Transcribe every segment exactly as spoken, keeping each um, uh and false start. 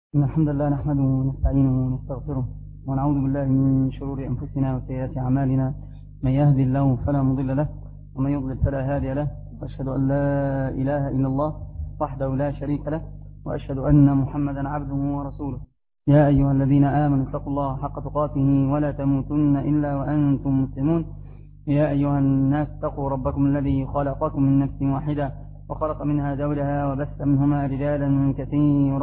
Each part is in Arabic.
إن الحمد لله نحمده ونستعينه ونستغفره ونعوذ بالله من شرور أنفسنا وسيئات أعمالنا. من يهدي الله فلا مضل له ومن يضلل فلا هادي له، وأشهد أن لا إله إلا الله وحده لا شريك له، وأشهد أن محمدا عبده ورسوله. يا أيها الذين آمنوا اتقوا الله حق تقاته ولا تموتن إلا وأنتم مسلمون. يا أيها الناس اتقوا ربكم الذي خلقكم من نفس واحدة وخلق منها زوجها وبث منهما رجالا كثيرا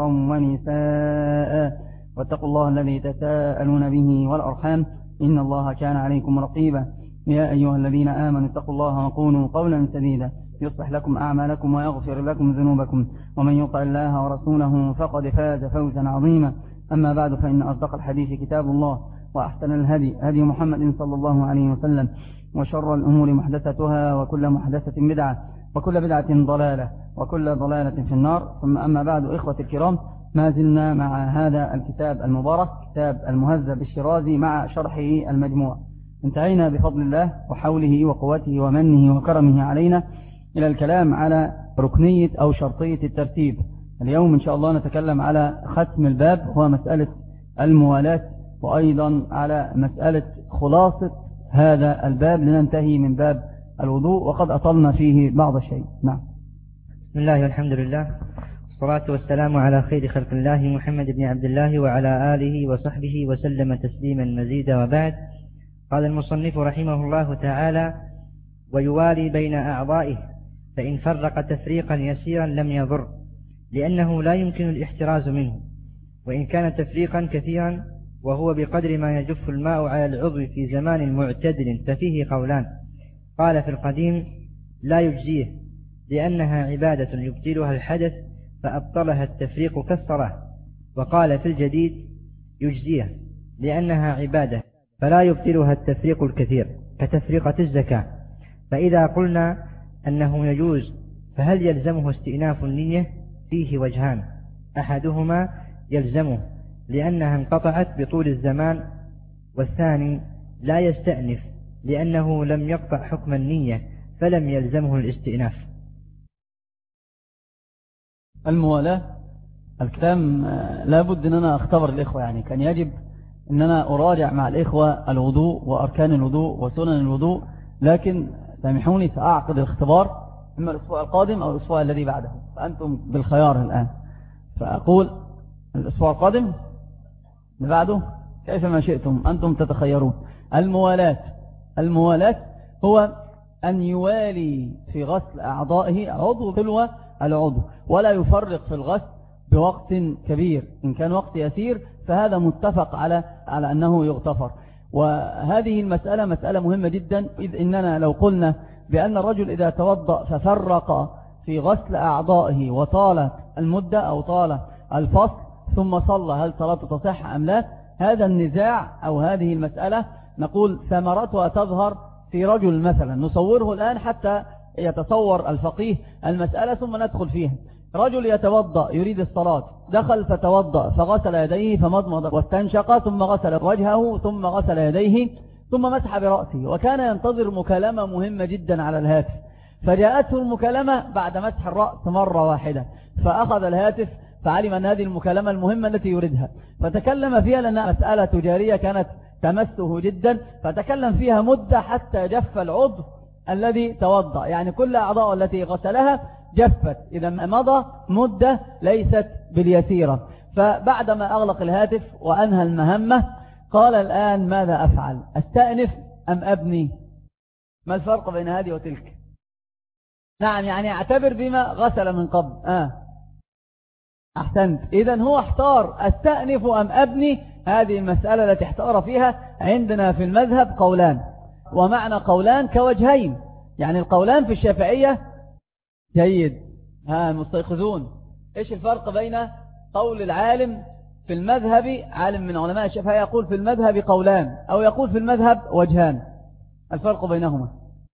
ونساء، واتقوا الله الذي تساءلون به والأرحام إن الله كان عليكم رقيبا. يا أيها الذين آمنوا اتقوا الله وقولوا قولا سديدا يصلح لكم أعمالكم ويغفر لكم ذنوبكم، ومن يطع الله ورسوله فقد فاز فوزا عظيما. أما بعد، فإن أصدق الحديث كتاب الله، وأحسن الهدي هدي محمد صلى الله عليه وسلم، وشر الأمور محدثتها، وكل محدثة بدعة، وكل بدعة ضلالة، وكل ضلالة في النار. ثم أما بعد، إخوة الكرام، ما زلنا مع هذا الكتاب المبارك، كتاب المهذب الشيرازي مع شرحه المجموع. انتهينا بفضل الله وحوله وقوته ومنه وكرمه علينا إلى الكلام على ركنية أو شرطية الترتيب. اليوم إن شاء الله نتكلم على ختم الباب، هو مسألة الموالاة، وأيضا على مسألة خلاصة هذا الباب لننتهي من باب الوضوء، وقد أطلنا فيه بعض الشيء. نعم. بسم الله والحمد لله، والصلاة والسلام على خير خلق الله محمد بن عبد الله وعلى آله وصحبه وسلم تسليما مزيدا. وبعد، قال المصنف رحمه الله تعالى: ويوالي بين أعضائه، فإن فرق تفريقا يسيرا لم يضر، لأنه لا يمكن الاحتراز منه، وإن كان تفريقا كثيرا وهو بقدر ما يجف الماء على العضو في زمان معتدل ففيه قولان. قال في القديم: لا يجزيه، لأنها عبادة يبطلها الحدث فأبطلها التفريق كالصلاة. وقال في الجديد: يجزيه، لأنها عبادة فلا يبطلها التفريق الكثير كتفريقة الزكاة. فإذا قلنا أنه يجوز، فهل يلزمه استئناف النية؟ فيه وجهان: أحدهما يلزمه لأنها انقطعت بطول الزمان، والثاني لا يستأنف لأنه لم يقطع حكم النية فلم يلزمه الاستئناف. الموالاة الكلام لابد أن أنا أختبر الإخوة، يعني كان يجب أن أنا أراجع مع الإخوة الوضوء وأركان الوضوء وسنن الوضوء، لكن سامحوني سأعقد الاختبار إما الأسبوع القادم أو الأسبوع الذي بعده، فأنتم بالخيار الآن. فأقول الأسبوع القادم اللي بعده كيفما شئتم، أنتم تتخيرون. الموالاة الموالاة هو أن يوالي في غسل أعضائه عضو تلو العضو، ولا يفرق في الغسل بوقت كبير. إن كان وقت يسير فهذا متفق على على أنه يغتفر. وهذه المسألة مسألة مهمة جدا، إذ إننا لو قلنا بأن الرجل إذا توضأ ففرق في غسل أعضائه وطال المدة أو طال الفصل ثم صلى، هل صلاته تصح أم لا؟ هذا النزاع أو هذه المسألة نقول ثمرتها تظهر في رجل مثلا، نصوره الآن حتى يتصور الفقيه المسألة ثم ندخل فيها. رجل يتوضأ يريد الصلاة، دخل فتوضأ فغسل يديه فمضمض واستنشق ثم غسل وجهه ثم غسل يديه ثم مسح برأسه، وكان ينتظر مكالمة مهمة جدا على الهاتف، فجاءته المكالمة بعد مسح الرأس مرة واحدة، فأخذ الهاتف فعلم أن هذه المكالمة المهمة التي يريدها، فتكلم فيها لأنها مسألة تجارية كانت تمسه جدا، فتكلم فيها مدة حتى جف العضو الذي توضأ، يعني كل أعضاء التي غسلها جفت، إذا مضى مدة ليست باليسيرة. فبعدما أغلق الهاتف وأنهى المهمة قال: الآن ماذا أفعل؟ أستأنف أم أبني؟ ما الفرق بين هذه وتلك؟ نعم، يعني اعتبر بما غسل من قبل. آه أحسنت. إذن هو احتار أستأنف أم أبني. هذه المسألة التي احتار فيها عندنا في المذهب قولان، ومعنى قولان كوجهين، يعني القولان في الشافعية جيد. ها المستيقظون، إيش الفرق بين قول العالم في المذهب؟ عالم من علماء الشافعية يقول في المذهب قولان، أو يقول في المذهب وجهان. الفرق بينهما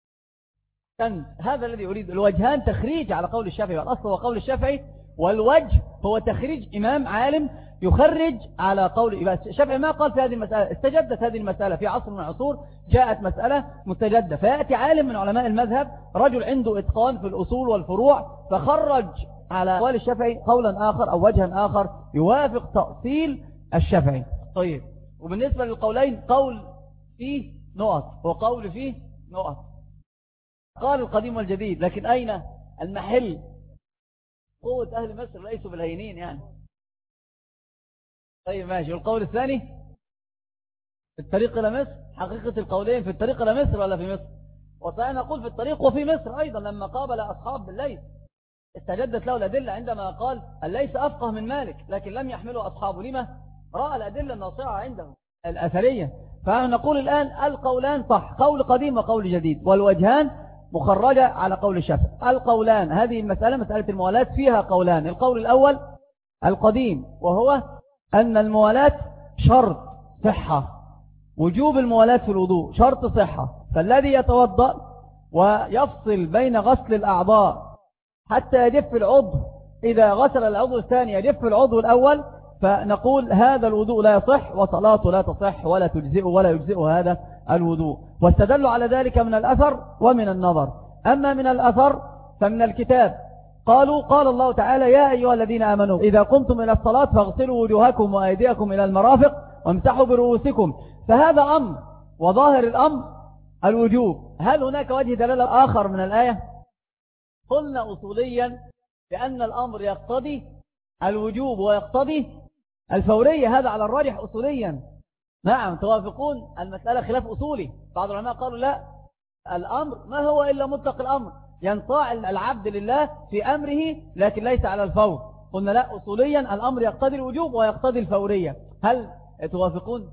هذا الذي يريد. الوجهان تخريج على قول الشافعي، والأصل هو قول الشافعي، والوجه هو تخريج إمام عالم يخرج على قول الشافعي. ما قال في هذه المسألة، استجدت هذه المسألة في عصر من العصور، جاءت مسألة مستجدة، فيأتي عالم من علماء المذهب، رجل عنده إتقان في الأصول والفروع، فخرج على أقوال الشافعي قولا آخر أو وجها آخر يوافق تأصيل الشافعي. طيب، وبالنسبة للقولين قول فيه نقط وقول فيه نقط. قال القديم والجديد، لكن أين المحل؟ قوة أهل مصر ليسوا بالهينين يعني. طيب ماشي. والقول الثاني في الطريق إلى مصر، حقيقة القولين في الطريق إلى مصر ولا في مصر؟ وصحيح نقول في الطريق وفي مصر أيضا. لما قابل أصحاب الليث استجدت له الأدلة عندما قال الليث أفقه من مالك، لكن لم يحمله أصحابه. لما؟ رأى الأدلة الناصعة عنده الأثرية. فنقول الآن القولان صح، قول قديم وقول جديد، والوجهان مخرجة على قول الشافعي. القولان، هذه المسألة مسألة الموالاة فيها قولان. القول الأول القديم، وهو أن الموالاة شرط صحة، وجوب الموالاة في الوضوء شرط صحة. فالذي يتوضأ ويفصل بين غسل الأعضاء حتى يجف العضو، إذا غسل العضو الثاني يجف العضو الأول، فنقول هذا الوضوء لا يصح وصلاته لا تصح ولا تجزئه ولا يجزئه هذا الوضوء. واستدلوا على ذلك من الأثر ومن النظر. أما من الأثر فمن الكتاب، قالوا قال الله تعالى يا أيها الذين آمنوا إذا قمتم إلى الصلاة فاغسلوا وجوهكم وأيديكم إلى المرافق وامسحوا برؤوسكم. فهذا أمر، وظاهر الأمر الوجوب. هل هناك وجه دلالة آخر من الآية؟ قلنا أصوليا بأن الأمر يقتضي الوجوب ويقتضي الفورية، هذا على الراجح أصوليا. نعم، توافقون المسألة خلاف أصولي. بعض العلماء قالوا لا، الأمر ما هو إلا مطلق الأمر، ينطاع العبد لله في أمره لكن ليس على الفور. قلنا لا، أصوليا الأمر يقتضي الوجوب ويقتضي الفورية. هل توافقون؟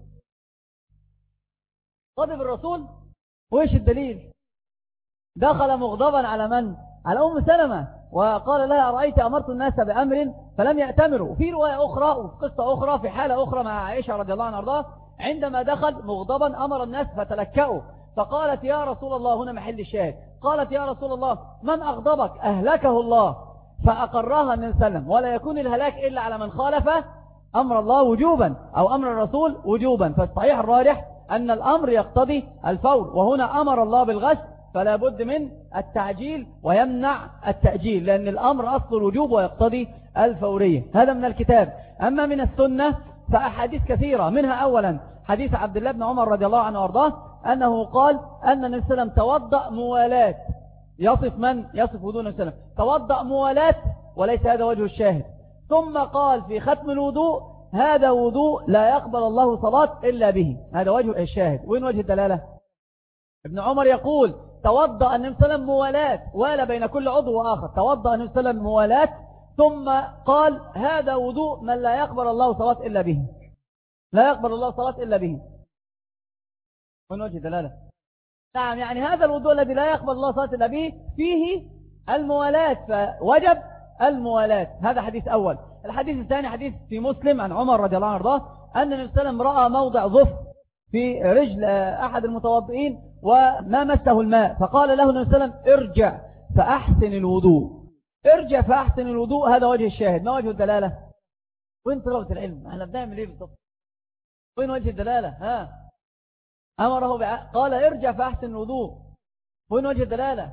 غضب الرسول، وإيش الدليل؟ دخل مغضبا على من؟ على أم سلمة، وقال لها أرأيت أمرت الناس بأمر فلم يأتمروا. في رواية أخرى وفي قصة أخرى في حالة أخرى مع عائشة رضي الله عنها وارضاها، عندما دخل مغضبا أمر الناس فتلكأوا، فقالت يا رسول الله، هنا محل الشاهد، قالت يا رسول الله من أغضبك؟ أهلكه الله. فأقرها النبي صلى الله عليه وسلم، ولا يكون الهلاك إلا على من خالف أمر الله وجوبا أو أمر الرسول وجوبا. فالصحيح الراجح أن الأمر يقتضي الفور، وهنا أمر الله بالغسل فلا بد من التعجيل ويمنع التأجيل، لأن الأمر أصل الوجوب ويقتضي الفورية. هذا من الكتاب. أما من السنة فأحاديث كثيرة، منها أولا حديث عبد الله بن عمر رضي الله عنه وارضاه أنه قال أن النبي صلى الله عليه وسلم توضأ موالات. يصف من؟ يصف وضوء النبي صلى الله عليه وسلم، توضأ موالات، وليس هذا وجه الشاهد. ثم قال في ختم الوضوء هذا وضوء لا يقبل الله صلاة إلا به. هذا وجه الشاهد. وين وجه الدلالة؟ ابن عمر يقول توضأ النبي صلى الله عليه وسلم موالات، ولا بين كل عضو وآخر، توضأ النبي صلى الله عليه وسلم موالات، ثم قال هذا وضوء من لا يقبل الله صلاة إلا به، لا يقبل الله صلاة إلا به. من وجه دلالة؟ نعم، يعني هذا الوضوء الذي لا يقبل الله صلاة إلا به فيه الموالات، فوجب الموالات. هذا حديث أول. الحديث الثاني حديث في مسلم عن عمر رضي الله عنه وارضاه أن النبي صلى الله عليه وسلم رأى موضع ظفر في رجل أحد المتوضئين وما مسه الماء، فقال له النبي صلى الله عليه وسلم ارجع فأحسن الوضوء. ارجع فأحسن الوضوء، هذا وجه الشاهد. ما وجه الدلالة؟ وين طلبة العلم؟ احنا بنعمل ايه بالضبط؟ وين وجه الدلالة؟ ها أمره بع... قال ارجع فأحسن الوضوء. وين وجه الدلالة؟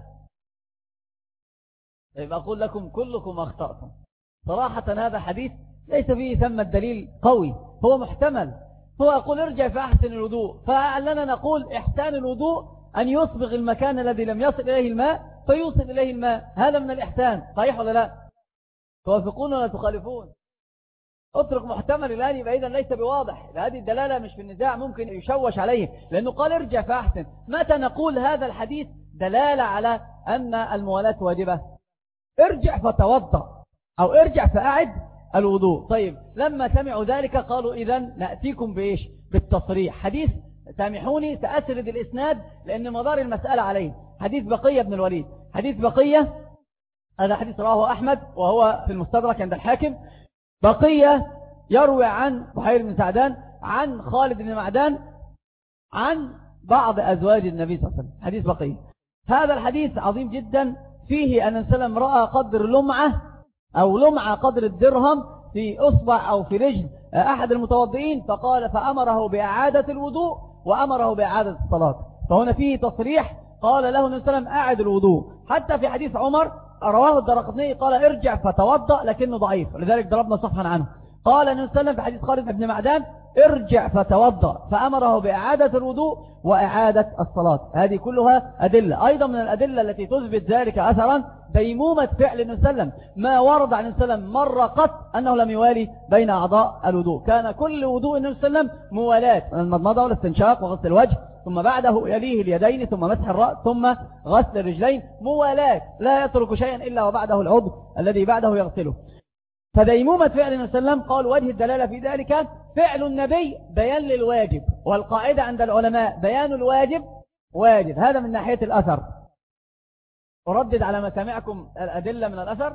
طيب أقول لكم كلكم أخطأتم صراحة. هذا حديث ليس فيه ثم الدليل قوي، هو محتمل. هو يقول ارجع فأحسن الوضوء، فلنا نقول إحسان الوضوء أن يصبغ المكان الذي لم يصل إليه الماء فيوصل إليه الماء، هذا من الإحسان. صحيح ولا لا؟ توافقون ولا تخالفون؟ اترك محتمل الآن، يبقى إذن ليس بواضح. هذه الدلالة مش في النزاع، ممكن يشوش عليه، لأنه قال ارجع فأحسن. متى نقول هذا الحديث دلالة على أن الموالاة واجبة؟ ارجع فتوضأ أو ارجع فأعد الوضوء. طيب لما سمعوا ذلك قالوا إذن نأتيكم بإيش؟ بالتصريح. حديث، سامحوني سأسرد الإسناد لأن مدار المسألة عليه. حديث بقية بن الوليد. حديث بقية هذا حديث رواه أحمد وهو في المستدرك عند الحاكم. بقية يروي عن بحير بن سعدان عن خالد بن معدان عن بعض أزواج النبي صلى الله عليه وسلم. حديث بقية هذا الحديث عظيم جدا، فيه أن السلام رأى قدر لمعة أو لمعة قدر الدرهم في أصبع أو في رجل أحد المتوضئين، فقال فأمره بإعادة الوضوء وأمره بإعادة الصلاة. فهنا فيه تصريح، قال له النبي صلى الله عليه وسلم أعد الوضوء. حتى في حديث عمر رواه الدرقطني قال ارجع فتوضأ لكنه ضعيف، ولذلك ضربنا صفحا عنه. قال النبي صلى الله عليه وسلم في حديث خالد بن معدان ارجع فتوضأ، فأمره بإعادة الوضوء وإعادة الصلاة. هذه كلها أدلة. أيضا من الأدلة التي تثبت ذلك أثرا ديمومة فعل النبي صلى الله عليه وسلم. ما ورد عن النبي صلى الله عليه وسلم مرة قط أنه لم يوالي بين أعضاء الوضوء، كان كل وضوء النبي صلى الله عليه وسلم موالاه، المضمضة والاستنشاق وغسل الوجه، ثم بعده يليه اليدين، ثم مسح الرأس، ثم غسل الرجلين، موالاه، لا يترك شيئا إلا وبعده العضو الذي بعده يغسله. فديمومة فعل النبي صلى الله عليه وسلم قال وجه الدلالة في ذلك فعل النبي بيان للواجب، والقاعدة عند العلماء بيان الواجب واجب. هذا من ناحية الأثر. أردد على مسامعكم الأدلة من الأثر.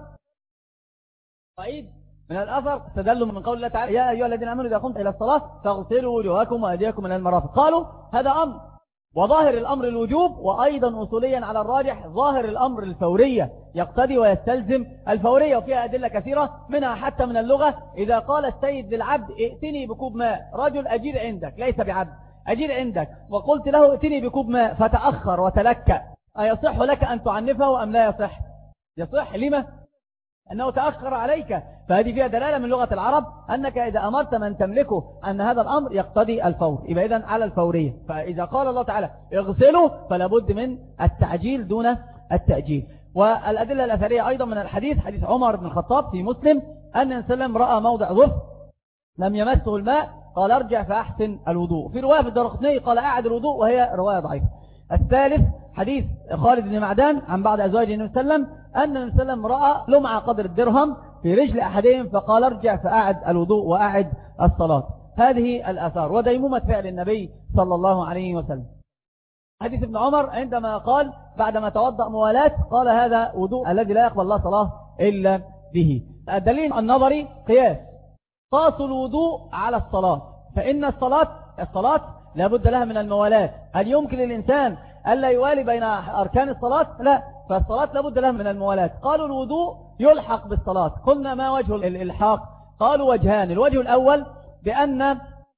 قاعد من الأثر استدلوا من قول الله تعالى يا أيها الذين آمنوا إذا قمتم إلى الصلاة فاغسلوا وجوهكم وأيديكم إلى المرافق. قالوا هذا أمر، وظاهر الأمر الوجوب، وأيضا أصوليا على الراجح ظاهر الأمر الفورية، يقتضي ويستلزم الفورية، وفيها أدلة كثيرة منها حتى من اللغة. إذا قال السيد للعبد ائتني بكوب ماء، رجل أجير عندك ليس بعبد، أجير عندك، وقلت له ائتني بكوب ماء فتأخر وتلكأ، أيصح لك أن تعنفه أم لا يصح؟ يصح. لما؟ أنه تأخر عليك. فهذه فيها دلالة من لغة العرب أنك إذا أمرت من تملكه أن هذا الأمر يقتضي الفور، يبقى إذن على الفورية. فإذا قال الله تعالى اغسله فلا بد من التعجيل دون التأجيل. والأدلة الأثرية أيضا من الحديث، حديث عمر بن الخطاب في مسلم أن النبي صلى الله عليه وسلم رأى موضع ظفر لم يمسه الماء قال ارجع فأحسن الوضوء. في رواية في الدرقطني قال أعد الوضوء، وهي رواية ضعيفة. الثالث حديث خالد بن معدان عن بعض أزواج النبي صلى الله عليه وسلم أن النبي صلى الله عليه وسلم رأى لمعة قدر الدرهم في رجل أحدهم فقال ارجع فأعد الوضوء وأعد الصلاة. هذه الآثار وديمومة فعل النبي صلى الله عليه وسلم. حديث ابن عمر عندما قال بعدما توضأ موالات قال هذا وضوء الذي لا يقبل الله صلاة إلا به. الدليل النظري قياس، قاس الوضوء على الصلاة، فإن الصلاة الصلاة لابد لها من الموالات. هل يمكن للإنسان ألا يوالي بين أركان الصلاة؟ لا، فالصلاة لابد لها من الموالات. قالوا الوضوء يلحق بالصلاة. قلنا ما وجه الإلحاق؟ قالوا وجهان. الوجه الأول بأن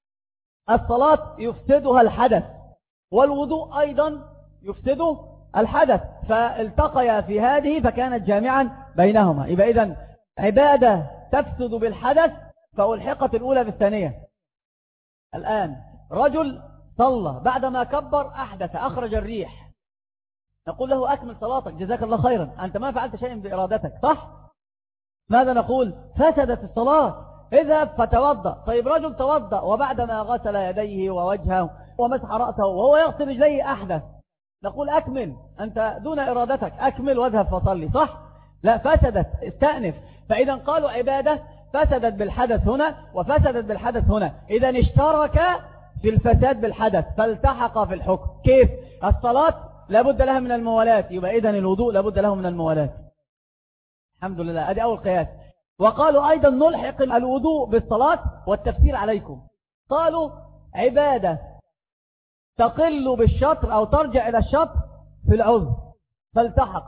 الصلاة يفسدها الحدث، والوضوء أيضا يفسده الحدث، فالتقيا في هذه فكانت جامعا بينهما. يبقى إذن عبادة تفسد بالحدث فألحقت الأولى بالثانية. الآن رجل صلى بعدما كبر أحدث أخرج الريح، نقول له أكمل صلاتك جزاك الله خيرا، أنت ما فعلت شيء بإرادتك، صح؟ ماذا نقول؟ فسدت الصلاة، اذهب فتوضأ. طيب رجل توضأ وبعدما غسل يديه ووجهه ومسح رأسه وهو يغسل رجليه أحدث، نقول أكمل، أنت دون إرادتك أكمل واذهب فصلي، صح؟ لا، فسدت، استأنف. فإذا قالوا عبادة فسدت بالحدث هنا وفسدت بالحدث هنا، إذا اشترك في الفساد بالحدث فالتحق في الحكم. كيف؟ الصلاة لابد لها من الموالات، يبقى إذن الوضوء لابد له من الموالات. الحمد لله، هذه أول قياس. وقالوا أيضا نلحق الوضوء بالصلاة، والتفسير عليكم. قالوا عبادة تقل بالشطر أو ترجع إلى الشطر في العذر فالتحق،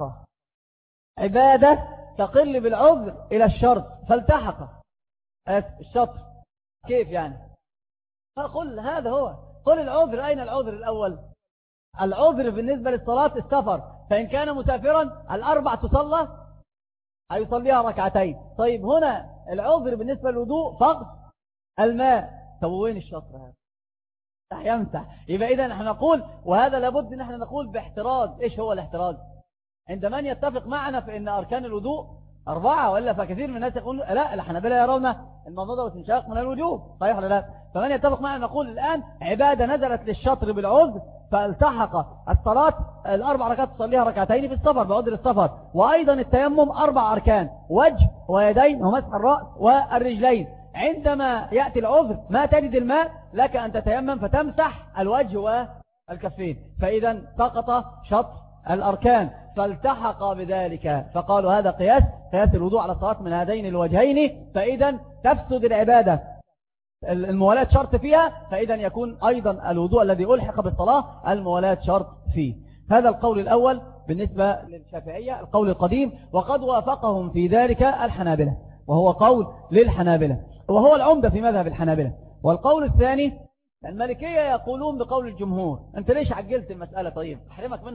عبادة تقل بالعذر إلى الشرط فالتحق الشطر. كيف يعني؟ فقل هذا هو، قل العذر. أين العذر الأول؟ العذر بالنسبة للصلاة السفر، فإن كان مسافرا الأربع تصلى هيصليها ركعتين. طيب هنا العذر بالنسبة للوضوء فقط الماء، طب وين الشطر هذا؟ يمسح. يبقى إذا نحن نقول، وهذا لابد نحن نقول باحتراز. إيش هو الاحتراز؟ عند من يتفق معنا في أن أركان الوضوء أربعة، ولا فكثير من الناس يقول لا، الحنابلة يرون المضمضة والاستنشاق من الوجوب، صحيح ولا لا؟ فمن يتفق معنا نقول الآن عبادة نزلت للشطر بالعذر فالتحق الصلاة الأربع ركعات تصليها ركعتين في السفر بعذر السفر. وأيضا التيمم أربع أركان، وجه ويدين ومسح الرأس والرجلين. عندما يأتي العذر ما تجد الماء لك أن تتيمم فتمسح الوجه والكفين، فإذا سقط شطر الأركان فالتحق بذلك. فقالوا هذا قياس قياس الوضوء على الصلاة من هذين الوجهين، فإذا تفسد العبادة، الموالاة شرط فيها، فإذا يكون أيضا الوضوء الذي ألحق بالصلاة الموالاة شرط فيه. هذا القول الأول بالنسبة للشافعية، القول القديم، وقد وافقهم في ذلك الحنابلة، وهو قول للحنابلة وهو العمدة في مذهب الحنابلة. والقول الثاني المالكية يقولون بقول الجمهور. أنت ليش عجلت المسألة؟ طيب أحرمك منها.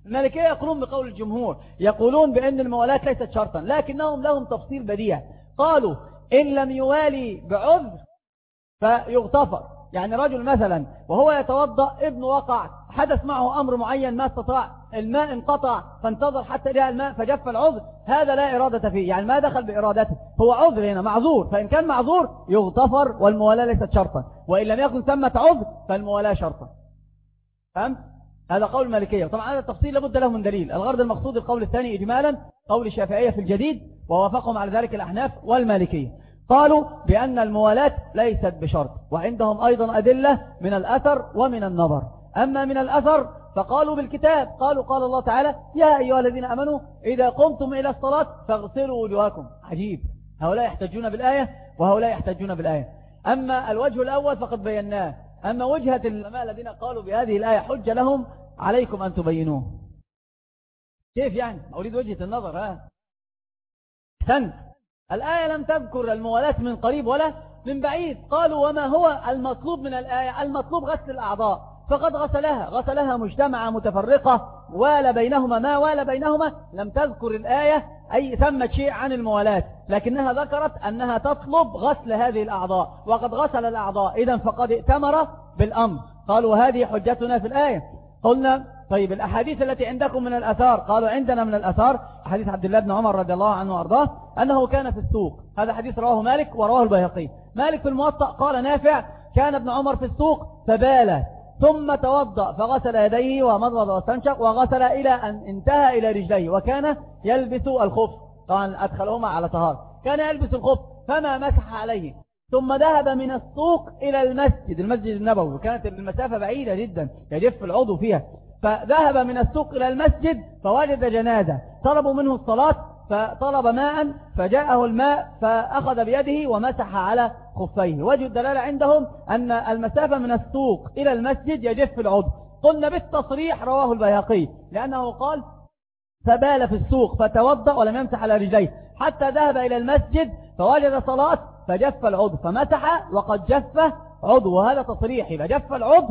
المالكية يقولون بقول الجمهور، يقولون بأن الموالاة ليست شرطا، لكنهم لهم تفصيل بديع. قالوا إن لم يوالي بعذر فيغتفر. يعني رجل مثلا وهو يتوضأ ابن وقع، حدث معه أمر معين ما استطاع، الماء انقطع فانتظر حتى جاء الماء فجف العذر، هذا لا إرادة فيه، يعني ما دخل بإرادته، هو عذر هنا معذور، فإن كان معذور يغتفر والموالاة ليست شرطا، وإن لم يكن ثمة عذر فالموالاة شرطا. فهمت؟ هذا قول المالكية. طبعا هذا التفصيل لابد له من دليل. الغرض المقصود القول الثاني إجمالا قول الشافعية في الجديد، ووافقهم على ذلك الأحناف والمالكية. قالوا بأن الموالاة ليست بشرط، وعندهم أيضا أدلة من الأثر ومن النظر. أما من الأثر فقالوا بالكتاب، قالوا قال الله تعالى يا أيها الذين أمنوا إذا قمتم إلى الصلاة فاغسلوا وجوهكم. عجيب، هؤلاء يحتجون بالآية وهؤلاء يحتجون بالآية. أما الوجه الأول فقد بيناه، أما وجهة العلماء الذين قالوا بهذه الآية حجة لهم عليكم أن تبينوه. كيف يعني؟ أريد وجهة النظر. ها أحسنت. الآية لم تذكر الموالاة من قريب ولا من بعيد. قالوا وما هو المطلوب من الآية؟ المطلوب غسل الأعضاء، فقد غسلها غسلها مجتمعة متفرقة ولا بينهما ما ولا بينهما. لم تذكر الآية أي ثمة شيء عن الموالاة، لكنها ذكرت أنها تطلب غسل هذه الأعضاء، وقد غسل الأعضاء إذن فقد ائتمر بالأمر. قالوا هذه حجتنا في الآية. قلنا طيب الأحاديث التي عندكم من الأثار؟ قالوا عندنا من الأثار حديث عبد الله بن عمر رضي الله عنه وأرضاه أنه كان في السوق. هذا حديث رواه مالك ورواه البيهقي. مالك في الموطأ قال نافع كان ابن عمر في السوق فبال ثم توضأ فغسل يديه ومضمض واستنشق وغسل إلى أن انتهى إلى رجليه، وكان يلبس الخف، طبعا أدخلهما على طهارة، كان يلبس الخف فما مسح عليه، ثم ذهب من السوق إلى المسجد المسجد النبوي، وكانت المسافة بعيدة جدا يجف العضو فيها، فذهب من السوق إلى المسجد فوجد جنازة، طلبوا منه الصلاة فطلب ماء فجاءه الماء فأخذ بيده ومسح على خفيه. وجه الدلالة عندهم أن المسافة من السوق إلى المسجد يجف العضو. قلنا بالتصريح رواه البيهقي لأنه قال فبال في السوق فتوضأ ولم يمسح على رجليه حتى ذهب إلى المسجد فوجد صلاة فجف العضو فمسح وقد جف عضو، وهذا تصريح يبقى جف العضو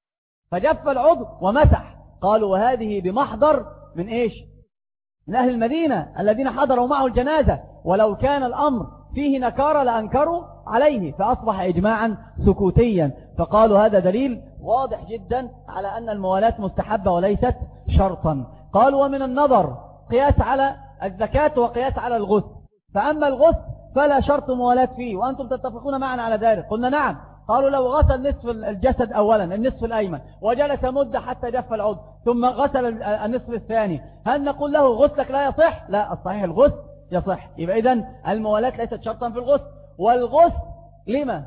فجف العضو ومسح. قالوا وهذه بمحضر من إيش؟ من أهل المدينة الذين حضروا معه الجنازة، ولو كان الأمر فيه نكارة لأنكروا عليه، فأصبح إجماعا سكوتيا. فقالوا هذا دليل واضح جدا على أن الموالاة مستحبة وليست شرطا. قالوا ومن النظر قياس على الزكاة وقياس على الغسل، فأما الغسل فلا شرط موالاة فيه، وأنتم تتفقون معنا على ذلك. قلنا نعم. قالوا لو غسل نصف الجسد أولا النصف الأيمن وجلس مدة حتى جف العضو ثم غسل النصف الثاني، هل نقول له غسلك لا يصح؟ لا، الصحيح الغسل يصح. يبقى إذن الموالاة ليست شرطا في الغسل. والغسل لما؟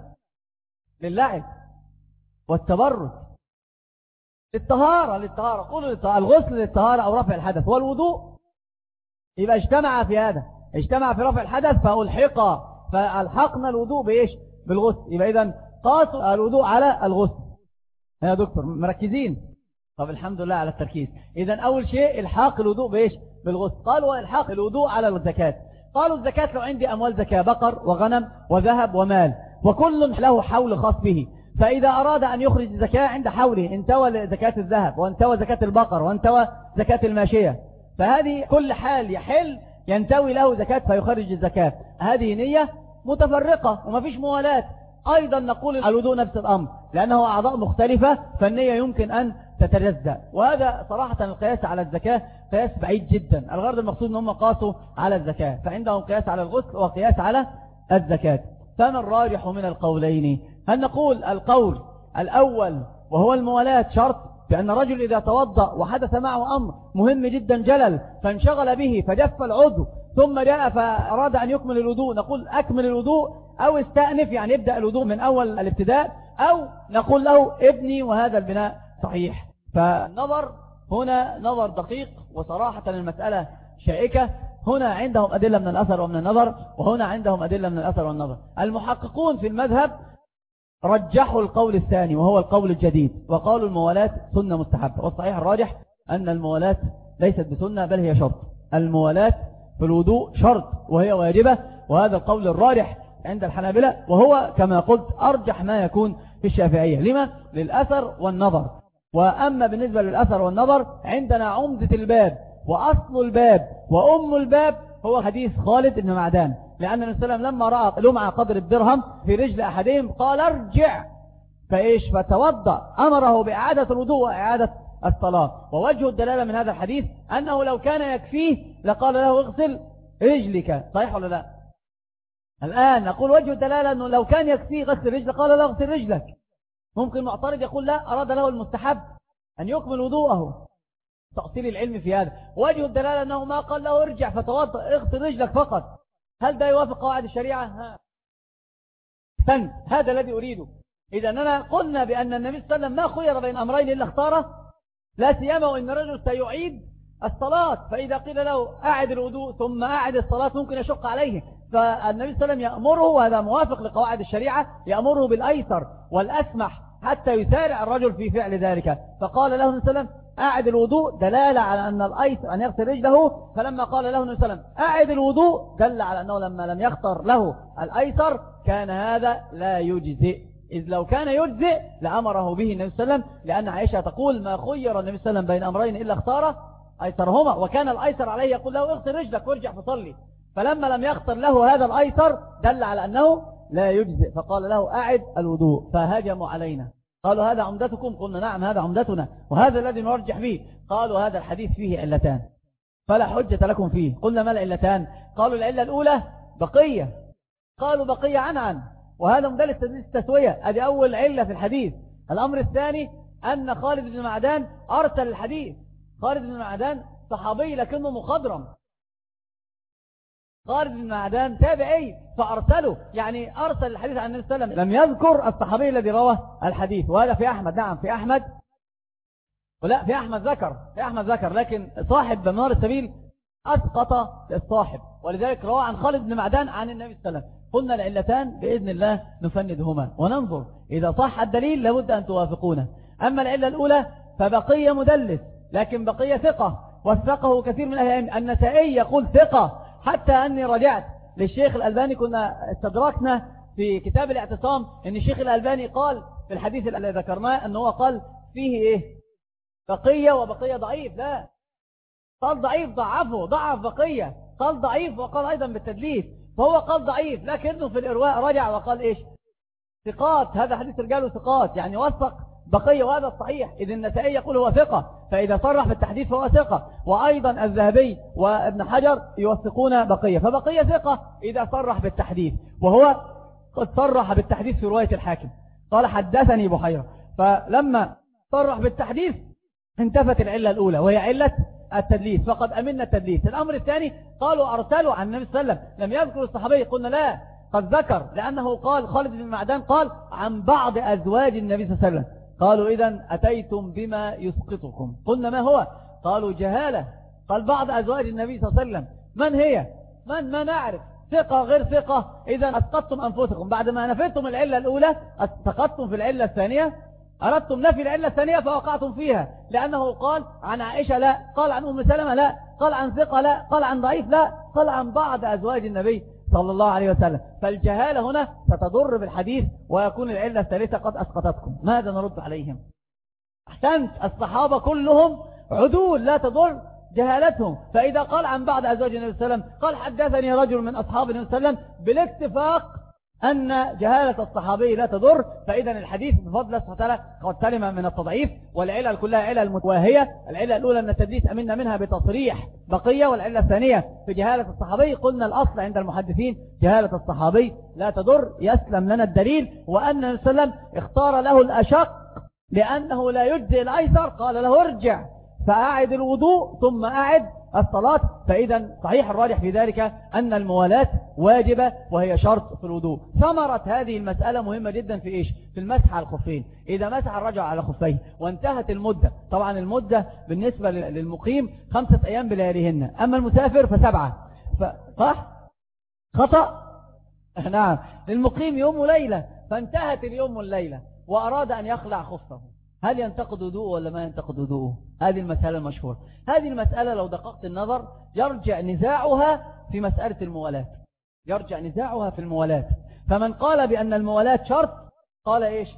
للعب والتبرد، للطهارة للطهارة قولوا للطهارة. الغسل للطهارة أو رفع الحدث، والوضوء يبقى اجتمع في هذا، اجتمع في رفع الحدث فألحق فألحقنا الوضوء بإيش؟ بالغسل. يبقى إذن قاسوا الوضوء على الغسل. يا دكتور مركزين؟ طب الحمد لله على التركيز. إذن أول شيء الحاق الوضوء بإيش؟ بالغسل. قالوا الحاق الوضوء على الزكاة. قالوا الزكاة لو عندي أموال زكاة بقر وغنم وذهب ومال وكل له حول خاص به، فإذا أراد أن يخرج زكاة عند حوله انتوى زكاة الذهب وانتوى زكاة البقر وانتوى زكاة الماشية، فهذه كل حال يحل ينتوي له زكاة فيخرج الزكاة. هذه نية متفرقة وما فيش موالات. أيضا نقول الوضوء نفس الأمر لأنه أعضاء مختلفة فالنية يمكن أن تتجزأ. وهذا صراحة القياس على الزكاة قياس بعيد جدا. الغرض المقصود أنهم قاسوا على الزكاة، فعندهم قياس على الغسل وقياس على الزكاة. فما الراجح من القولين؟ هل نقول القول الأول وهو الموالاة شرط، بأن الرجل إذا توضأ وحدث معه أمر مهم جدا جلل فانشغل به فجف العضو ثم جاء فأراد أن يكمل الوضوء، نقول أكمل الوضوء أو استأنف، يعني ابدأ الوضوء من أول الابتداء، أو نقول له ابني، وهذا البناء صحيح. فالنظر هنا نظر دقيق، وصراحة المسألة شائكة. هنا عندهم أدلة من الأثر ومن النظر، وهنا عندهم أدلة من الأثر والنظر. المحققون في المذهب رجحوا القول الثاني وهو القول الجديد، وقالوا الموالاة سنة مستحبة. والصحيح الراجح أن الموالاة ليست بسنة بل هي شرط. الموالاة في الوضوء شرط وهي واجبة، وهذا القول الراجح عند الحنابلة، وهو كما قلت أرجح ما يكون في الشافعية. لما؟ للأثر والنظر. وأما بالنسبة للأثر والنظر عندنا عمدة الباب وأصل الباب وأم الباب هو حديث خالد بن معدان، لأن النبي صلى الله عليه وسلم لما رأى لمعة قدر الدرهم في رجل أحدهم قال ارجع فإيش فتوضأ، أمره بإعادة الوضوء وإعادة الصلاة. ووجه الدلالة من هذا الحديث أنه لو كان يكفيه لقال له اغسل رجلك، صحيح ولا لا؟ الآن نقول وجه الدلالة أنه لو كان يكفيه غسل رجلك قال له اغسل رجلك. ممكن معترض يقول لا، أراد له المستحب أن يكمل وضوءه، تأصيل العلم في هذا. وجه الدلالة أنه ما قال له ارجع فتوضأ اغسل رجلك فقط. هل ده يوافق قواعد الشريعة؟ ها. فن هذا الذي أريده. إذا أننا قلنا بأن النبي صلى الله عليه وسلم ما خير بين أمرين إلا اختاره، لا سيما وإن الرجل سيعيد الصلاة، فإذا قيل له أعد الوضوء ثم أعد الصلاة ممكن يشق عليه، فالنبي صلى الله عليه وسلم يأمره، وهذا موافق لقواعد الشريعة، يأمره بالأيسر والأسمح حتى يسارع الرجل في فعل ذلك. فقال له النبي صلى الله عليه وسلم أعد الوضوء دلالة على أن الأيسر أن يغسل رجله، فلما قال له النبي صلى الله عليه وسلم أعد الوضوء دل على أنه لما لم يختر له الأيسر كان هذا لا يجزئ، إذ لو كان يجزئ لأمره به النبي صلى الله عليه وسلم، لأن عائشة تقول ما خير النبي صلى الله عليه وسلم بين أمرين إلا اختاره أيسرهما، وكان الأيسر عليه يقول له اغسل رجلك وارجع فصلي، فلما لم يختر له هذا الأيسر دل على أنه لا يجزئ، فقال له أعد الوضوء، فهجموا علينا قالوا هذا عمدتكم، قلنا نعم هذا عمدتنا وهذا الذي نرجح به. قالوا هذا الحديث فيه علتان فلا حجة لكم فيه. قلنا ما العلتان؟ قالوا العلة الأولى بقية، قالوا بقية عن عن وهذا مدلس تدليس التسوية، هذه أول علة في الحديث. الأمر الثاني أن خالد بن معدان أرسل الحديث. خالد بن معدان صحابي لكنه مخضرم، خالد بن معدان تابعي فأرسله، يعني أرسل الحديث عن النبي صلى الله عليه وسلم، لم يذكر الصحابي الذي روى الحديث، وهذا في أحمد. نعم في أحمد، ولا في أحمد ذكر في أحمد ذكر لكن صاحب بمنار السبيل أسقط الصاحب، ولذلك روى عن خالد بن معدان عن النبي صلى الله عليه وسلم. قلنا العلتان بإذن الله نفندهما وننظر إذا صح الدليل لابد أن توافقونه. أما العلة الأولى فبقية مدلس، لكن بقية ثقة وثقه كثير من أهل العلم. النسائي يقول ثقة، حتى أني رجعت للشيخ الألباني، كنا استدركنا في كتاب الاعتصام أن الشيخ الألباني قال في الحديث الذي ذكرناه أنه قال فيه إيه بقية وبقية ضعيف، لا قال ضعيف ضعفه ضعف بقية، قال ضعيف وقال أيضا بالتدليس، فهو قال ضعيف لكنه في الإرواء رجع وقال إيش ثقات، هذا حديث رجاله ثقات، يعني وثق بقية وهذا الصحيح. إذ النسائي يقول هو ثقة، فإذا صرح بالتحديث فهو ثقة، وأيضا الذهبي وابن حجر يوثقون بقية، فبقية ثقة إذا صرح بالتحديث، وهو قد صرح بالتحديث في رواية الحاكم قال حدثني بحيرة، فلما صرح بالتحديث انتفت العلة الأولى وهي علة التدليس، فقد أمنا التدليس. الأمر الثاني قالوا أرسلوا عن النبي صلى الله عليه وسلم، لم يذكر الصحابي، قلنا لا قد ذكر، لأنه قال خالد بن معدان قال عن بعض أزواج النبي صلى الله عليه وسلم. قالوا إذن أتيتم بما يسقطكم، قلنا ما هو؟ قالوا جهالة. قال بعض أزواج النبي صلى الله عليه وسلم، من هي؟ من ما نعرف، ثقة غير ثقة، إذا أسقطتم أنفسكم بعد ما نفيتم العلة الأولى، سقطتم في العلة الثانية، أردتم نفي العلة الثانية فوقعتم فيها، لأنه قال عن عائشة لا، قال عن أم سلمة لا، قال عن ثقة لا، قال عن ضعيف لا، قال عن بعض أزواج النبي صلى الله عليه وسلم. فالجهالة هنا ستضر بالحديث ويكون العلة الثالثة قد أسقطتكم. ماذا نرد عليهم؟ أحسنت، الصحابة كلهم عدول لا تضر جهالتهم، فإذا قال عن بعض أزواج النبي صلى الله عليه وسلم قال حدثني رجل من أصحاب النبي صلى الله عليه وسلم بالاتفاق أن جهالة الصحابي لا تضر، فإذا الحديث بفضل الله سبحانه وتعالى قد سلم من التضعيف. والعلة كلها علل متواهية، العلة الأولى أن التدليس أمنا منها بتصريح بقية، والعلة الثانية في جهالة الصحابي قلنا الأصل عند المحدثين جهالة الصحابي لا تضر، يسلم لنا الدليل، وأن النبي صلى الله عليه وسلم اختار له الأشق لأنه لا يجزي الأيسر، قال له ارجع فأعد الوضوء ثم أعد الصلاة. فإذا صحيح الراجح في ذلك أن الموالاة واجبة وهي شرط في الوضوء. ثمرة هذه المسألة مهمة جدا في إيش؟ في المسح على الخفين. إذا مسح الرجل على خفيه وانتهت المدة، طبعا المدة بالنسبة للمقيم خمسة أيام بلياليهن، أما المسافر فسبعة، صح؟ خطأ؟ نعم، للمقيم يوم وليلة، فانتهت اليوم والليلة وأراد أن يخلع خفه، هل ينتقد وضوءه ولا ما ينتقد وضوءه؟ هذه المسألة المشهورة. هذه المسألة لو دققت النظر يرجع نزاعها في مسألة الموالاة، يرجع نزاعها في الموالاة. فمن قال بأن الموالاة شرط قال إيش؟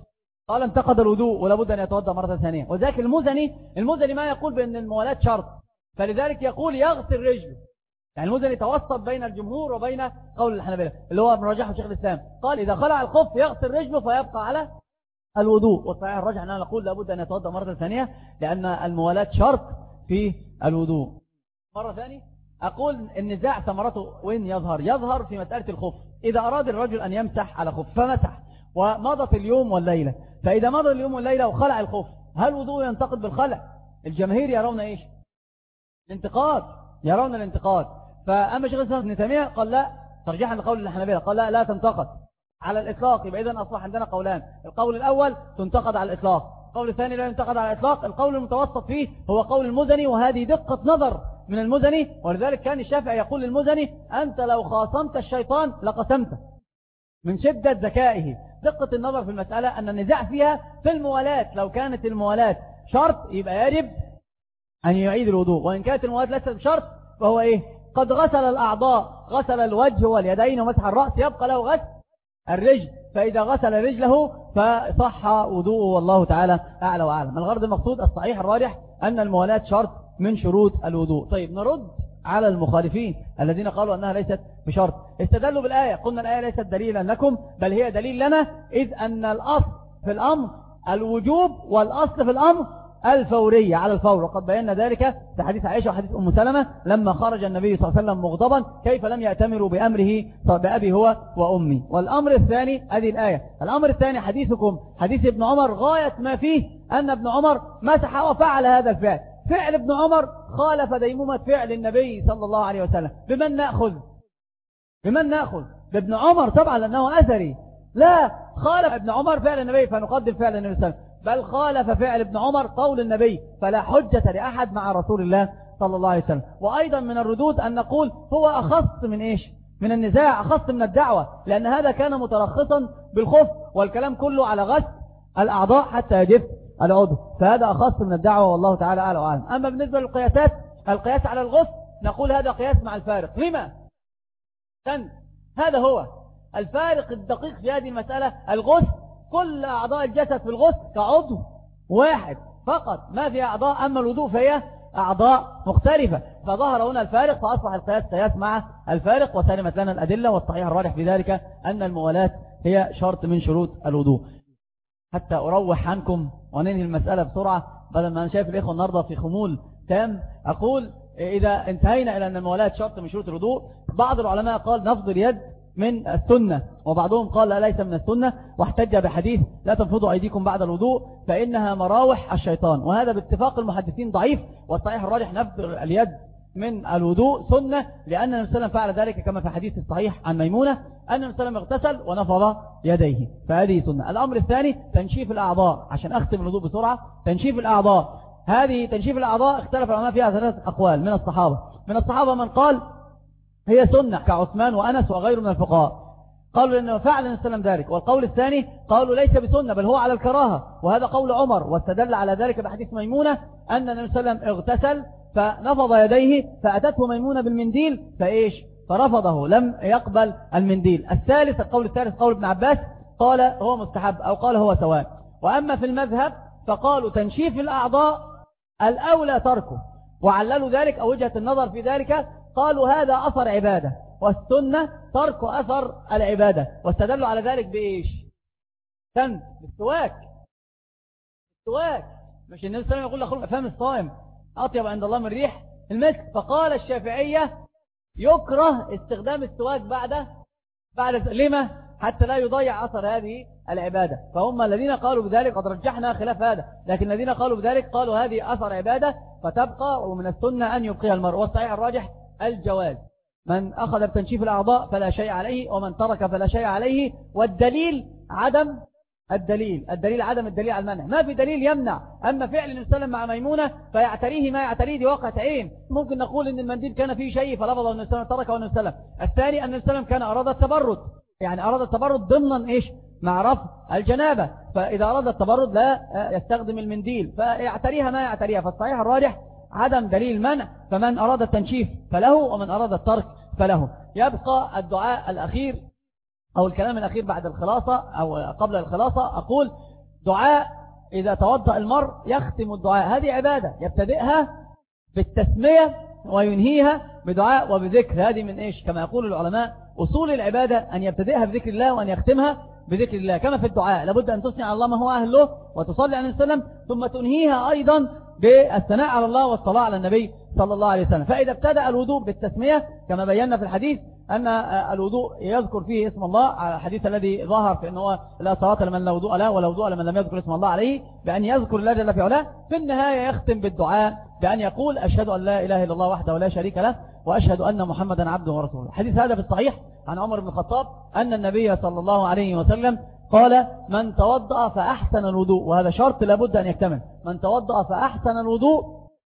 قال انتقد الوضوء ولا بد أن يتوضأ مرة ثانية. وذاك المزني المزني ما يقول بأن الموالاة شرط، فلذلك يقول يغسل رجله. يعني المزني توسط بين الجمهور وبين قول الحنابلة اللي هو مرجحه شيخ الإسلام، قال إذا خلع الخف يغسل رجله فيبقى على الوضوء. والصحيح الراجح أننا نقول لابد أن يتوضأ مرة ثانية لأن الموالاة شرط في الوضوء. مرة ثانية أقول النزاع ثمرته وين يظهر؟ يظهر في مسألة الخف. إذا أراد الرجل أن يمسح على خف فمسح ومضت اليوم والليلة، فإذا مضى اليوم والليلة وخلع الخف هل وضوء ينتقد بالخلع؟ الجماهير يرون إيش؟ الانتقاد، يرون الانتقاد. فأما شيخ الإسلام ابن تيمية قال لا، ترجيحا لقول الحنابلة قال لا لا تنتقد على الإطلاق. يبقى إذن أصبح عندنا قولان، القول الأول تنتقد على الإطلاق، القول الثاني لا ينتقد على الإطلاق. القول المتوسط فيه هو قول المزني، وهذه دقة نظر من المزني. ولذلك كان الشافعي يقول للمزني أنت لو خاصمت الشيطان لقسمته، من شدة ذكائه. دقة النظر في المسألة أن النزاع فيها في الموالاة. لو كانت الموالاة شرط يبقى يجب أن يعيد الوضوء، وإن كانت الموالاة ليست بشرط فهو إيه؟ قد غسل الأعضاء، غسل الوجه واليدين ومسح الرأس، يبقى له غسل الرجل. فإذا غسل رجله فصح وضوءه والله تعالى أعلى وأعلم. الغرض المقصود الصحيح الراجح أن الموالاة شرط من شروط الوضوء. طيب نرد على المخالفين الذين قالوا أنها ليست بشرط. استدلوا بالآية، قلنا الآية ليست دليلا لكم بل هي دليل لنا، إذ أن الأصل في الأمر الوجوب والأصل في الأمر الفورية على الفور. وقد بينا ذلك في حديث عائشة وحديث أم سلمة لما خرج النبي صلى الله عليه وسلم مغضبا كيف لم يأتمروا بأمره بأبي هو وأمي. والأمر الثاني هذه الآية. الأمر الثاني حديثكم حديث ابن عمر غاية ما فيه أن ابن عمر مسح وفعل هذا الفعل. فعل ابن عمر خالف ديمومة فعل النبي صلى الله عليه وسلم. بمن نأخذ؟ بمن نأخذ؟ بابن عمر طبعا لأنه أثري. لا، خالف ابن عمر فعل النبي فنقدم فعل النبي صلى الله عليه وسلم، بل خالف فعل ابن عمر قول النبي، فلا حجة لأحد مع رسول الله صلى الله عليه وسلم. وأيضا من الردود أن نقول هو أخص من إيش؟ من النزاع، أخص من الدعوة، لأن هذا كان مترخصا بالخف والكلام كله على غسل الأعضاء حتى يجف العضو، فهذا أخص من الدعوة والله تعالى أعلى وأعلم. أما بالنسبة للقياسات، القياس على الغسل نقول هذا قياس مع الفارق. لما؟ سن. هذا هو الفارق الدقيق في هذه المسألة. الغسل كل أعضاء الجسد في الغسل كعضو واحد فقط، ما في أعضاء. أما الوضوء فهي أعضاء مختلفة، فظهر هنا الفارق فأصبح القياس قياس مع الفارق. وسلمت لنا الأدلة، والصحيح الراجح في ذلك أن الموالاة هي شرط من شروط الوضوء. حتى أروح عنكم وننهي المسألة بسرعة بدل ما أنا شايف الإخوة النهاردة في خمول تام. أقول إذا انتهينا إلى أن الموالاة شرط من شروط الوضوء، بعض العلماء قال نفض اليد من السنة، وبعضهم قال لا ليس من السنة، واحتج بحديث لا تنفضوا أيديكم بعد الوضوء فإنها مراوح الشيطان، وهذا باتفاق المحدثين ضعيف. والصحيح الراجح نفض اليد من الوضوء سنة، لأن النبي صلى الله عليه وسلم فعل ذلك كما في حديث الصحيح عن ميمونة أن النبي صلى الله عليه وسلم اغتسل ونفض يديه، فهذه سنة. الأمر الثاني تنشيف الأعضاء، عشان أختم الوضوء بسرعة. تنشيف الأعضاء، هذه تنشيف الأعضاء اختلف العلماء فيها ثلاثة أقوال من الصحابة. من الصحابة من قال هي سنة كعثمان وأنس وغيره من الفقهاء، قالوا إنه فعل النبي صلى الله عليه وسلم ذلك. والقول الثاني قالوا ليس بسنة بل هو على الكراهة، وهذا قول عمر، واستدل على ذلك بحديث ميمونة أن النبي صلى الله عليه وسلم اغتسل فنفض يديه فأتته ميمونة بالمنديل فإيش فرفضه، لم يقبل المنديل. الثالث القول الثالث قول ابن عباس قال هو مستحب أو قال هو سواء. وأما في المذهب فقالوا تنشيف الأعضاء الأولى تركه، وعللوا ذلك أو وجهة النظر في ذلك قالوا هذا أثر عبادة، والسنة ترك أثر العبادة، واستدلوا على ذلك بإيش؟ سن بالسواك. السواك مش النبي صلى الله عليه وسلم يقول لخلق أفهم الصائم أطيب عند الله من ريح المسك، فقال الشافعية يكره استخدام السواك بعد بعد لما؟ حتى لا يضيع أثر هذه العبادة. فهم الذين قالوا بذلك قد رجحنا خلاف هذا، لكن الذين قالوا بذلك قالوا هذه أثر عبادة فتبقى، ومن السنة أن يبقيها المرء. والصحيح الراجح الجواز، من أخذ بتنشيف الأعضاء فلا شيء عليه، ومن ترك فلا شيء عليه. والدليل عدم الدليل الدليل عدم الدليل على المنع، ما في دليل يمنع. أما فعل النبي صلى الله عليه وسلم مع ميمونة فيعتريه ما يعتريه دي واقعة عين. ممكن نقول إن المنديل كان فيه شيء فلفظه النبي صلى الله عليه وسلم تركه النبي صلى الله عليه وسلم. الثاني أن النبي صلى الله عليه وسلم كان أراد التبرد، يعني أراد التبرد ضمنا إيش؟ مع رفع الجنابة، فإذا أراد التبرد لا يستخدم المنديل فيعتريها ما يعتريها. فالصحيح الراجح عدم دليل منع، فمن أراد التنشيف فله ومن أراد الترك فله. يبقى الدعاء الأخير أو الكلام الأخير بعد الخلاصة أو قبل الخلاصة. أقول دعاء إذا توضأ المرء يختم الدعاء، هذه عبادة يبتدئها بالتسمية وينهيها بدعاء وبذكر. هذه من إيش؟ كما يقول العلماء أصول العبادة أن يبتدئها بذكر الله وأن يختمها بذكر الله. كما في الدعاء لابد أن تثني على الله ما هو أهله وتصلي عليه وسلم، ثم تنهيها أيضا بالثناء على الله والصلاة على النبي صلى الله عليه وسلم. فإذا ابتدأ الوضوء بالتسمية كما بينا في الحديث أن الوضوء يذكر فيه اسم الله، على الحديث الذي ظهر في أنه لا صلاة لمن لا وضوء له ولا وضوء لمن لم يذكر اسم الله عليه، بأن يذكر الله جل في علاه. في النهاية يختم بالدعاء بأن يقول أشهد أن لا إله إلا الله وحده لا شريك له وأشهد أن محمدا عبده ورسوله. الحديث هذا في الصحيح عن عمر بن الخطاب أن النبي صلى الله عليه وسلم قال من توضأ فأحسن الوضوء، وهذا شرط لابد أن يكتمل، من توضأ فأحسن الوضوء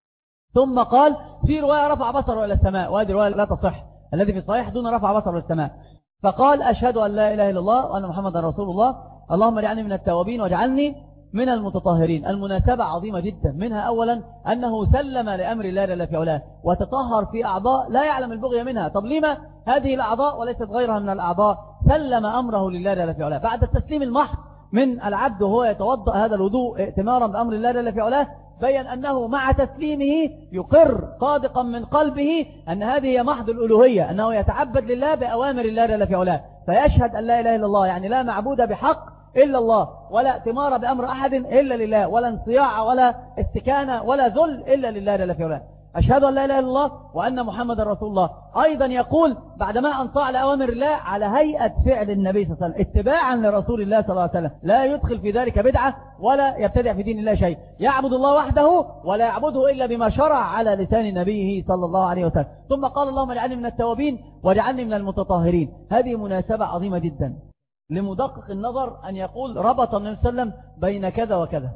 ثم قال في رواية رفع بصره إلى السماء، وهذه رواية لا تصح، الذي في الصحيح دون رفع بصره إلى السماء، فقال أشهد أن لا إله إلا الله وأن محمدا رسول الله اللهم اجعلني من التوابين واجعلني من المتطهرين. المناسبة عظيمة جدا، منها أولا أنه سلم لأمر الله جل في علاه وتطهر في أعضاء لا يعلم البغي منها. طب لما هذه الأعضاء وليست غيرها من الأعضاء؟ سلم أمره لله جل في علاه بعد التسليم المحض من العبد وهو يتوضأ هذا الوضوء ائتمارا بأمر الله جل في علاه، بين أنه مع تسليمه يقر صادقا من قلبه أن هذه هي محض الألوهية، أنه يتعبد لله بأوامر الله جل في علاه، فيشهد أن لا إله إلا الله، يعني لا معبود بحق إلا الله، ولا ائتمار بأمر أحد إلا لله، ولا انصياع ولا استكانة ولا ذل إلا لله جل في علاه. أشهد أن لا إله إلا الله وأن محمد رسول الله. أيضا يقول بعدما أنطاع لأوامر الله على هيئة فعل النبي صلى الله عليه وسلم اتباعا لرسول الله صلى الله عليه وسلم، لا يدخل في ذلك بدعة ولا يبتدع في دين الله شيء، يعبد الله وحده ولا يعبده إلا بما شرع على لسان نبيه صلى الله عليه وسلم. ثم قال اللهم اجعلني من التوابين واجعلني من المتطهرين. هذه مناسبة عظيمة جدا لمدقق النظر أن يقول ربط النبي صلى الله عليه وسلم بين كذا وكذا.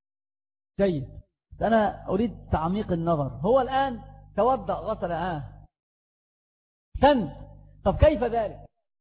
جيد، أنا أريد تعميق النظر. هو الآن توضأ غسل آه سنت، طب كيف ذلك؟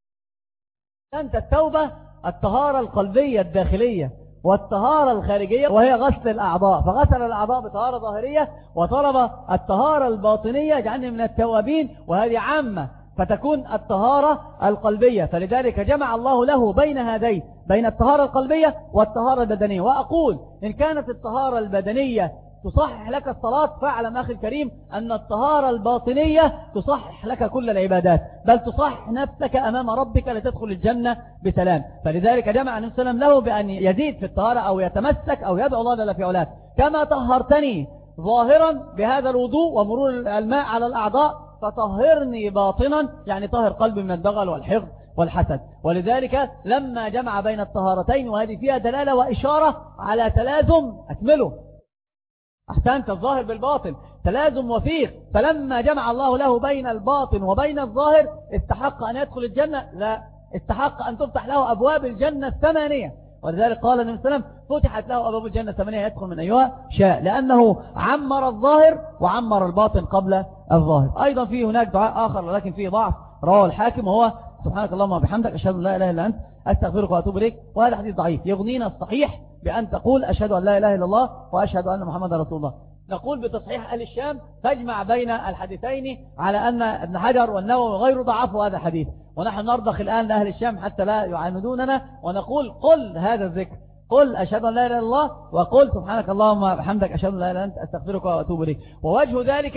سنت التوبة الطهارة القلبية الداخلية والطهارة الخارجية وهي غسل الأعضاء، فغسل الأعضاء بطهارة ظاهرية وطلب الطهارة الباطنية جعلني من التوابين، وهذه عامة فتكون الطهارة القلبية. فلذلك جمع الله له بين هذين، بين الطهارة القلبية والطهارة البدنية. وأقول إن كانت الطهارة البدنية تصحح لك الصلاة، فاعلم أخي الكريم أن الطهارة الباطنية تصحح لك كل العبادات، بل تصحح نفسك أمام ربك لتدخل الجنة بسلام. فلذلك جمع النبي صلى الله عليه وسلم له بأن يزيد في الطهارة أو يتمسك أو يدعو الله جل في علاه كما طهرتني ظاهرا بهذا الوضوء ومرور الماء على الأعضاء، فطهرني باطنا، يعني طهر قلبي من الدغل والحقد والحسد. ولذلك لما جمع بين الطهارتين، وهذه فيها دلالة وإشارة على تلازم، أكمله أحسنت، الظاهر بالباطن تلازم وثيق، فلما جمع الله له بين الباطن وبين الظاهر استحق أن يدخل الجنة؟ لا، استحق أن تفتح له أبواب الجنة الثمانية. ولذلك قال النبي صلى الله عليه وسلم فتحت له أبواب الجنة الثمانية يدخل من أيها شاء، لأنه عمر الظاهر وعمر الباطن قبل الظاهر. أيضا فيه هناك دعاء آخر ولكن فيه ضعف رواه الحاكم، وهو سبحانك اللهم وبحمدك أشهد أن لا إله إلا أنت أستغفرك وأتوب إليك. وهذا حديث ضعيف، يغنينا الصحيح بأن تقول أشهد أن لا إله إلا الله وأشهد أن محمد رسول الله. نقول بتصحيح أهل الشام تجمع بين الحديثين على أن ابن حجر والنووي وغيره ضعفوا هذا الحديث، ونحن نرضخ الآن لأهل الشام حتى لا يعاندوننا ونقول قل هذا الذكر، قل أشهد أن لا إله إلا الله وقل سبحانك اللهم وبحمدك أشهد أن لا إله إلا أنت أستغفرك وأتوب إليك. ووجه ذلك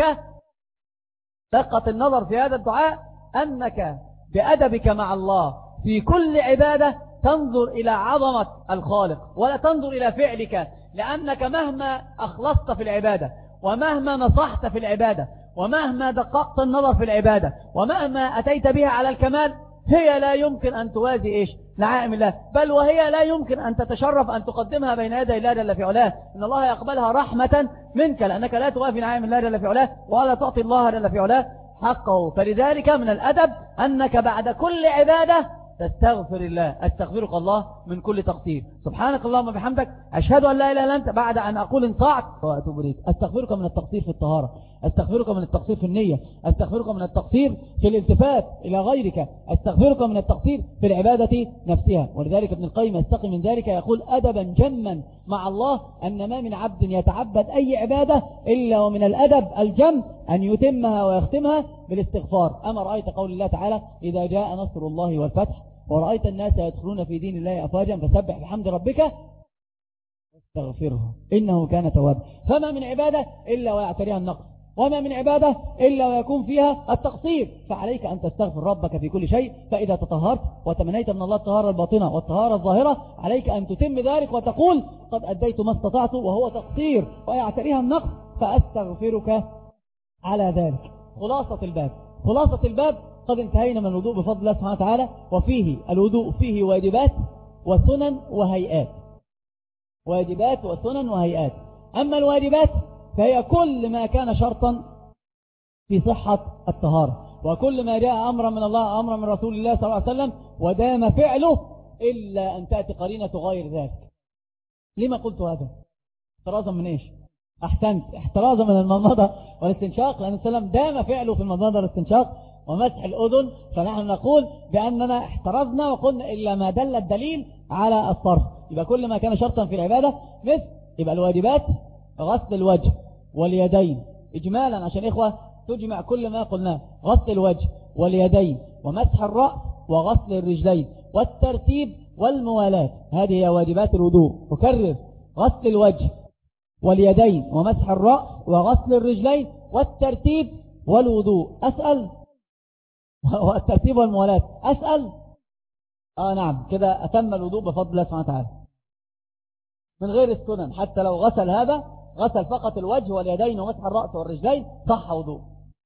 دقة النظر في هذا الدعاء أنك بأدبك مع الله في كل عبادة تنظر إلى عظمة الخالق ولا تنظر إلى فعلك، لأنك مهما أخلصت في العبادة ومهما نصحت في العبادة ومهما دققت النظر في العبادة ومهما أتيت بها على الكمال، هي لا يمكن أن توازي إيش نعائم الله، بل وهي لا يمكن أن تتشرف أن تقدمها بين يدي الله جل في علاه. إن الله يقبلها رحمة منك لأنك لا توافي نعائم الله جل في علاه ولا تعطي الله جل في علاه حقه. فلذلك من الأدب أنك بعد كل عبادة تستغفر الله، أستغفرك الله من كل تقصير، سبحانك اللهم بحمدك أشهد أن لا إله إلا أنت، بعد أن أقول انطعت وأتوب إليك. أستغفرك من التقصير في الطهارة، أستغفرك من التقصير في النية، أستغفرك من التقصير في الالتفات إلى غيرك، أستغفرك من التقصير في العبادة نفسها. ولذلك ابن القيم يستقي من ذلك يقول أدبا جما مع الله أن ما من عبد يتعبد أي عبادة إلا ومن الأدب الجم أن يتمها ويختمها بالاستغفار. أما رأيت قول الله تعالى إذا جاء نصر الله والفتح ورأيت الناس يدخلون في دين الله أفواجا فسبح بحمد ربك استغفره إنه كان توابا. فما من عبادة إلا ويعتريها النقص، وما من عبادة إلا ويكون فيها التقصير، فعليك أن تستغفر ربك في كل شيء. فإذا تطهرت وتمنيت من الله الطهارة الباطنة والطهارة الظاهرة عليك أن تتم ذلك وتقول قد أديت ما استطعت وهو تقصير ويعتريها النقص فأستغفرك على ذلك. خلاصة الباب خلاصة الباب قد انتهينا من الوضوء بفضل الله سبحانه وتعالى. وفيه الوضوء فيه واجبات وسنن وهيئات، واجبات وسنن وهيئات. أما الواجبات فهي كل ما كان شرطا في صحة الطهارة، وكل ما جاء أمرا من الله أمرا من رسول الله صلى الله عليه وسلم ودام فعله إلا أن تأتي قرينة تغير ذلك. لما قلت هذا؟ احترازا من إيش؟ أحسنت، احترازا من المضمضة والاستنشاق، لأن السلام دام فعله في المضمضة والاستنشاق ومسح الأذن. فنحن نقول بأننا احترزنا وقلنا إلا ما دل الدليل على الصرف. يبقى كل ما كان شرطا في العبادة مثل يبقى الواجبات غسل الوجه واليدين إجمالا عشان إخوة تجمع كل ما قلناه: غسل الوجه واليدين ومسح الرأس وغسل الرجلين والترتيب والموالاة. هذه هي واجبات الوضوء. أكرر: غسل الوجه واليدين ومسح الرأس وغسل الرجلين والترتيب والوضوء. أسأل والترتيب والموالاة. أسأل آه نعم كده أتم الوضوء بفضل الله سبحانه وتعالى من غير السنن. حتى لو غسل هذا غسل فقط الوجه واليدين ومسح الرأس والرجلين صح وضوء.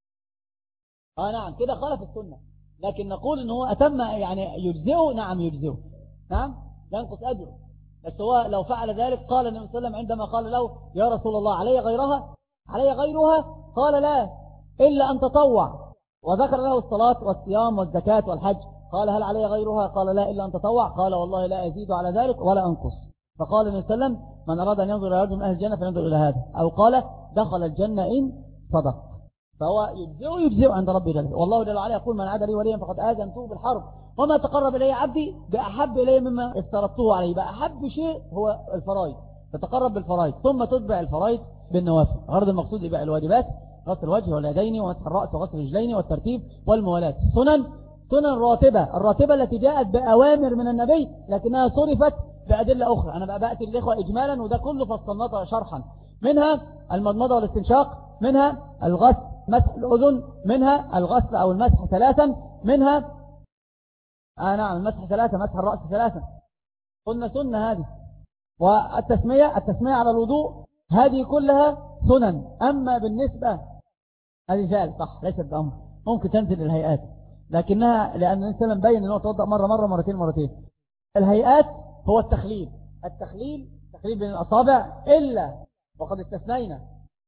آه نعم كده خالف السنة، لكن نقول إنه هو أتم يعني يجزئه. نعم يجزئه، نعم ينقص أجره. بس هو لو فعل ذلك قال النبي صلى الله عليه وسلم عندما قال له: يا رسول الله علي غيرها علي غيرها؟ قال: لا إلا أن تطوع. وذكر له الصلاة والصيام والزكاة والحج. قال: هل علي غيرها؟ قال: لا إلا أن تطوع. قال: والله لا أزيد على ذلك ولا أنقص. فقال النبي صلى الله عليه وسلم: من أراد أن ينظر إلى رجل من أهل الجنة فينظر إلى هذا، أو قال: دخل الجنة إن صدق. فهو يجزئ يجزئ عند ربي جل. والله جل وعلا يقول: من عاد لي وليا فقد آذنته بالحرب، وما تقرب إلي عبدي بأحب إلي مما افترضته عليه. بأحب شيء هو الفرائض، تتقرب بالفرائض ثم تتبع الفرائض بالنوافل. غرض المقصود يبقى الواجبات: غسل الوجه واليدين ومسح الرأس وغسل الرجلين والترتيب والموالاة. سنن سنن راتبة، الراتبة التي جاءت بأوامر من النبي لكنها صرفت بأدلة أخرى. أنا بقى بأتي الإخوة إجمالا، وده كله فصلناه شرحا. منها المضمضة والاستنشاق، منها الغسل مسح الأذن، منها الغسل أو المسح ثلاثا، منها آه نعم المسح ثلاثة، مسح الرأس ثلاثا. قلنا سنة هذه. والتسمية التسمية على الوضوء هذه كلها سنن. أما بالنسبة هذه فعل صح ليست بأمر، ممكن تنزل الهيئات، لكنها لأن الإنسان مبين أنه توضأ مرة مرة مرتين مرتين. الهيئات هو التخليل التخليل تخليل بين الأصابع، إلا وقد استثنينا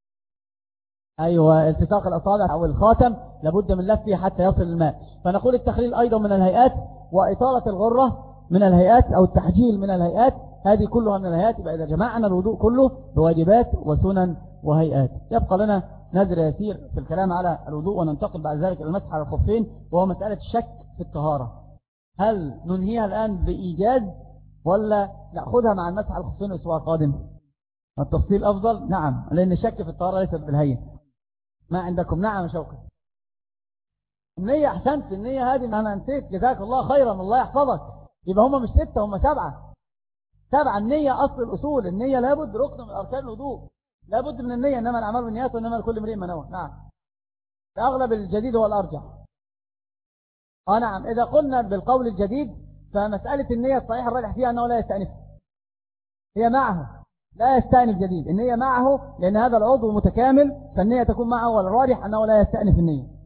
أيوة التساق الأصابع أو الخاتم لابد من لفه حتى يصل الماء. فنقول التخليل أيضا من الهيئات، وإطالة الغرة من الهيئات أو التحجيل من الهيئات. هذه كلها من الهيئات. يبقى إذا جمعنا الوضوء كله بواجبات وسنن وهيئات. يبقى لنا نذر يسير في الكلام على الوضوء، وننتقل بعد ذلك إلى المسح على الخفين، وهو مسألة الشك في الطهارة. هل ننهيها الآن بإيجاز ولا نأخذها مع المسح على الخفين الأسبوع القادم؟ التفصيل أفضل. نعم، لأن الشك في الطهارة ليست بالهين. ما عندكم؟ نعم شوقي. النية أحسنت، النية هذه أنا نسيت، جزاك الله خيرا الله يحفظك. يبقى هم مش ستة هم سبعة. سبعة. النية أصل الأصول، النية لابد ركن من أركان الوضوء، لابد من النية. إنما الأعمال بالنيات وإنما لكل امرئ ما نوى. نعم، الأغلب الجديد هو الأرجح. آه نعم، إذا قلنا بالقول الجديد فمسألة النية الصحيحة الراجح فيها أنه لا يستأنف، هي معه لا يستأنف جديد. النية معه لأن هذا العضو متكامل، فالنية تكون معه، والراجح أنه لا يستأنف النية.